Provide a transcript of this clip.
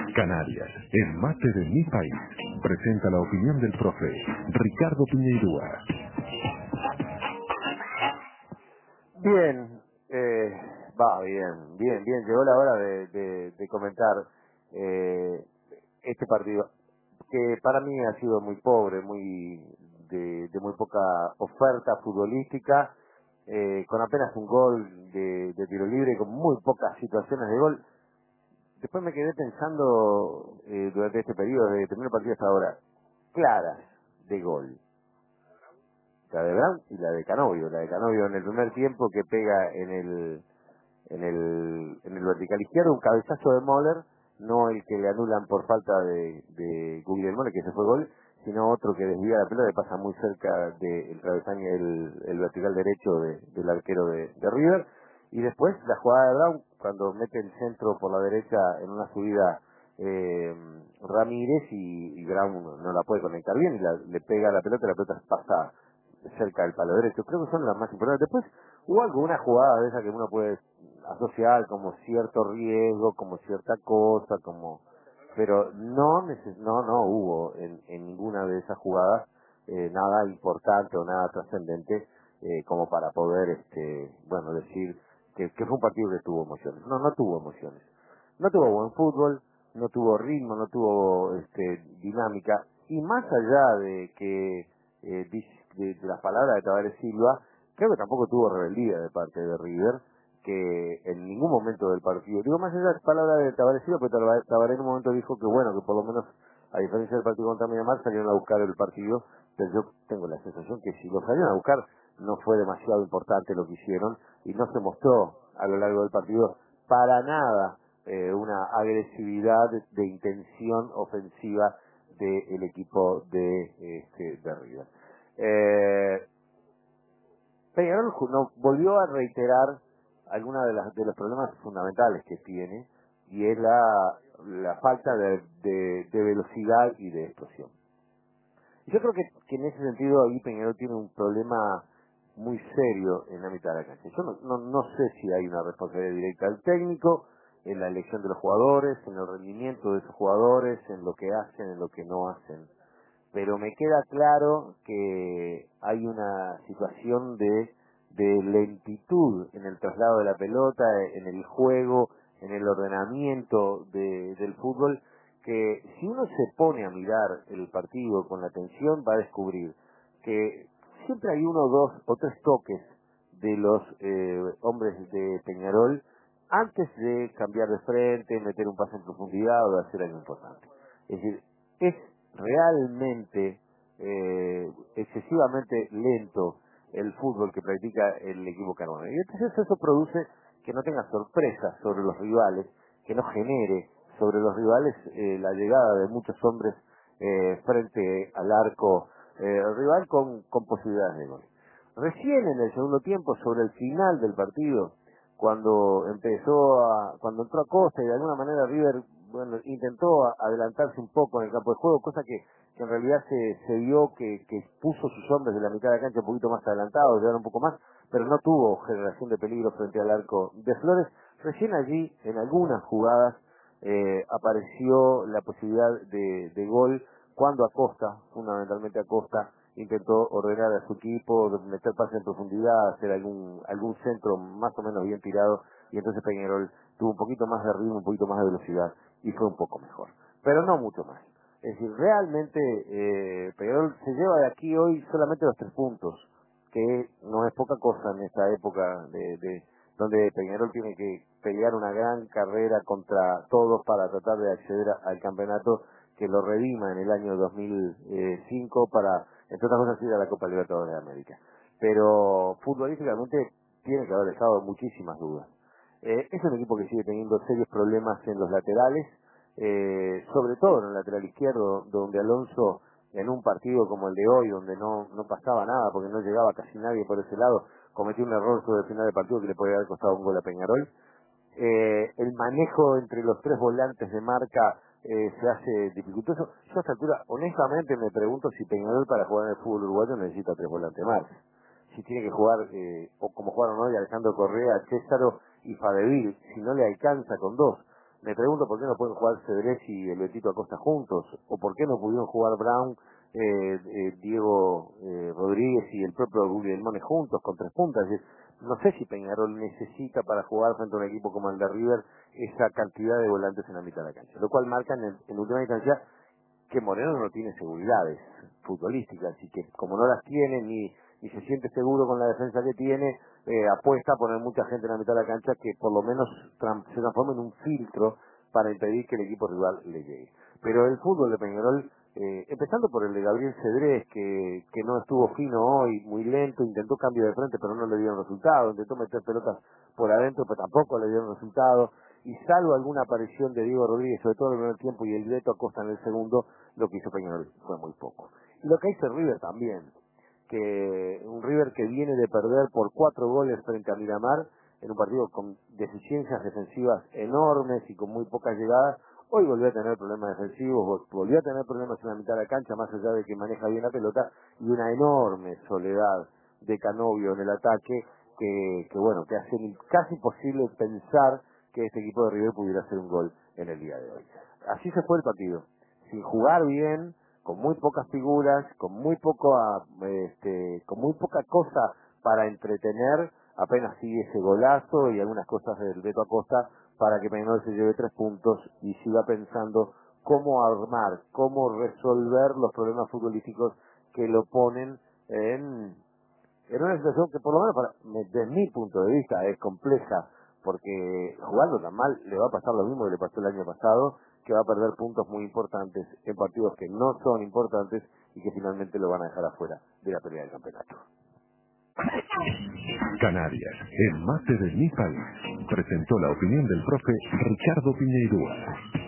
Canarias, el mate de mi país, presenta la opinión del profe Ricardo Piñeirúa. Bien, bien. Llegó la hora de comentar este partido, que para mí ha sido muy pobre, de muy poca oferta futbolística, con apenas un gol de tiro libre, con muy pocas situaciones de gol. Después me quedé pensando durante este periodo, desde que terminó el partido hasta ahora, claras de gol. La de Brown y la de Canovio. La de Canovio en el primer tiempo, que pega en el vertical izquierdo, un cabezazo de Moller, no el que le anulan por falta de Guglielmo, que se fue gol, sino otro que desvía la pelota, que pasa muy cerca del travesaño, el vertical derecho del arquero de River. Y después la jugada de Brown, cuando mete el centro por la derecha en una subida Ramírez, y Brown no la puede conectar bien, y le pega la pelota pasa cerca del palo derecho. Creo que son las más importantes. Después hubo alguna jugada de esa que uno puede asociar como cierto riesgo, como cierta cosa, pero no hubo en ninguna de esas jugadas nada importante o nada trascendente como para poder decir que fue un partido que tuvo emociones. No tuvo emociones. No tuvo buen fútbol, no tuvo ritmo, no tuvo dinámica, y más allá de que de las palabras de Tabaré Silva, creo que tampoco tuvo rebeldía de parte de River, que en ningún momento del partido, digo más allá de las palabras de Tabaré Silva, pero Tabaré en un momento dijo que bueno, que por lo menos a diferencia del partido contra Miramar salieron a buscar el partido, pero yo tengo la sensación que si lo salieron a buscar no fue demasiado importante lo que hicieron, y no se mostró a lo largo del partido para nada una agresividad de intención ofensiva del equipo de River. Peñarol no, volvió a reiterar algunos de los problemas fundamentales que tiene, y es la falta de velocidad y de explosión. Yo creo que en ese sentido ahí Peñarol tiene un problema muy serio en la mitad de la cancha. Yo no sé si hay una responsabilidad directa del técnico en la elección de los jugadores, en el rendimiento de esos jugadores, en lo que hacen, en lo que no hacen. Pero me queda claro que hay una situación de lentitud en el traslado de la pelota, en el juego, en el ordenamiento del fútbol, que si uno se pone a mirar el partido con la atención va a descubrir que siempre hay uno, dos o tres toques de los hombres de Peñarol antes de cambiar de frente, meter un pase en profundidad o de hacer algo importante. Es decir, es realmente excesivamente lento el fútbol que practica el equipo carbonero. Y entonces eso produce que no tenga sorpresas sobre los rivales, que no genere sobre los rivales la llegada de muchos hombres frente al arco rival con posibilidades de gol. Recién en el segundo tiempo, sobre el final del partido, cuando entró Acosta y de alguna manera River intentó adelantarse un poco en el campo de juego, cosa que en realidad se vio que puso sus hombres de la mitad de la cancha un poquito más adelantados, llegaron un poco más, pero no tuvo generación de peligro frente al arco de Flores. Recién allí, en algunas jugadas, apareció la posibilidad de gol cuando Acosta, fundamentalmente Acosta, intentó ordenar a su equipo, meter pases en profundidad, hacer algún centro más o menos bien tirado, y entonces Peñarol tuvo un poquito más de ritmo, un poquito más de velocidad, y fue un poco mejor, pero no mucho más. Es decir, realmente Peñarol se lleva de aquí hoy solamente los 3 puntos, que no es poca cosa en esta época donde Peñarol tiene que pelear una gran carrera contra todos para tratar de acceder al campeonato que lo redima en el año 2005 para, entre otras cosas, ir a la Copa Libertadores de América. Pero futbolísticamente tiene que haber dejado muchísimas dudas. Es un equipo que sigue teniendo serios problemas en los laterales, sobre todo en el lateral izquierdo, donde Alonso, en un partido como el de hoy, donde no pasaba nada porque no llegaba casi nadie por ese lado, cometió un error sobre el final del partido que le podría haber costado un gol a Peñarol. El manejo entre los 3 volantes de marca se hace dificultoso. Yo a esta altura, honestamente, me pregunto si Peñarol para jugar en el fútbol uruguayo necesita 3 volantes de marca. Si tiene que jugar, o como jugaron hoy, Alejandro Correa, Césaro y Fadevil, si no le alcanza con 2. Me pregunto por qué no pueden jugar Cedrés y el Betito Acosta juntos, o por qué no pudieron jugar Brown, Diego Rodríguez y el propio Guglielmone juntos con 3 puntas. Es decir, no sé si Peñarol necesita para jugar frente a un equipo como el de River esa cantidad de volantes en la mitad de la cancha, lo cual marca en última instancia que Moreno no tiene seguridades futbolísticas y que como no las tiene ni se siente seguro con la defensa que tiene, apuesta a poner mucha gente en la mitad de la cancha que por lo menos se transforme en un filtro para impedir que el equipo rival le llegue. Pero el fútbol de Peñarol, empezando por el de Gabriel Cedrés, que no estuvo fino hoy, muy lento, intentó cambio de frente pero no le dieron resultado, intentó meter pelotas por adentro pero tampoco le dieron resultado, y salvo alguna aparición de Diego Rodríguez, sobre todo en el primer tiempo, y el Beto Acosta en el segundo, lo que hizo Peñarol fue muy poco. Y lo que hizo River también, que un River que viene de perder por 4 goles frente a Miramar, en un partido con deficiencias defensivas enormes y con muy pocas llegadas, hoy volvió a tener problemas defensivos, volvió a tener problemas en la mitad de la cancha, más allá de que maneja bien la pelota, y una enorme soledad de Canovio en el ataque, que bueno, que hace casi imposible pensar que este equipo de River pudiera hacer un gol en el día de hoy. Así se fue el partido, sin jugar bien, con muy pocas figuras, con muy poca cosa para entretener, apenas sigue ese golazo y algunas cosas del Beto Acosta para que Peñarol se lleve 3 puntos y siga pensando cómo armar, cómo resolver los problemas futbolísticos que lo ponen en una situación que por lo menos desde mi punto de vista es compleja, porque jugando tan mal le va a pasar lo mismo que le pasó el año pasado, que va a perder puntos muy importantes en partidos que no son importantes y que finalmente lo van a dejar afuera de la pelea del campeonato. Canarias, el mate de mi país, presentó la opinión del profe Ricardo Piñeirúa.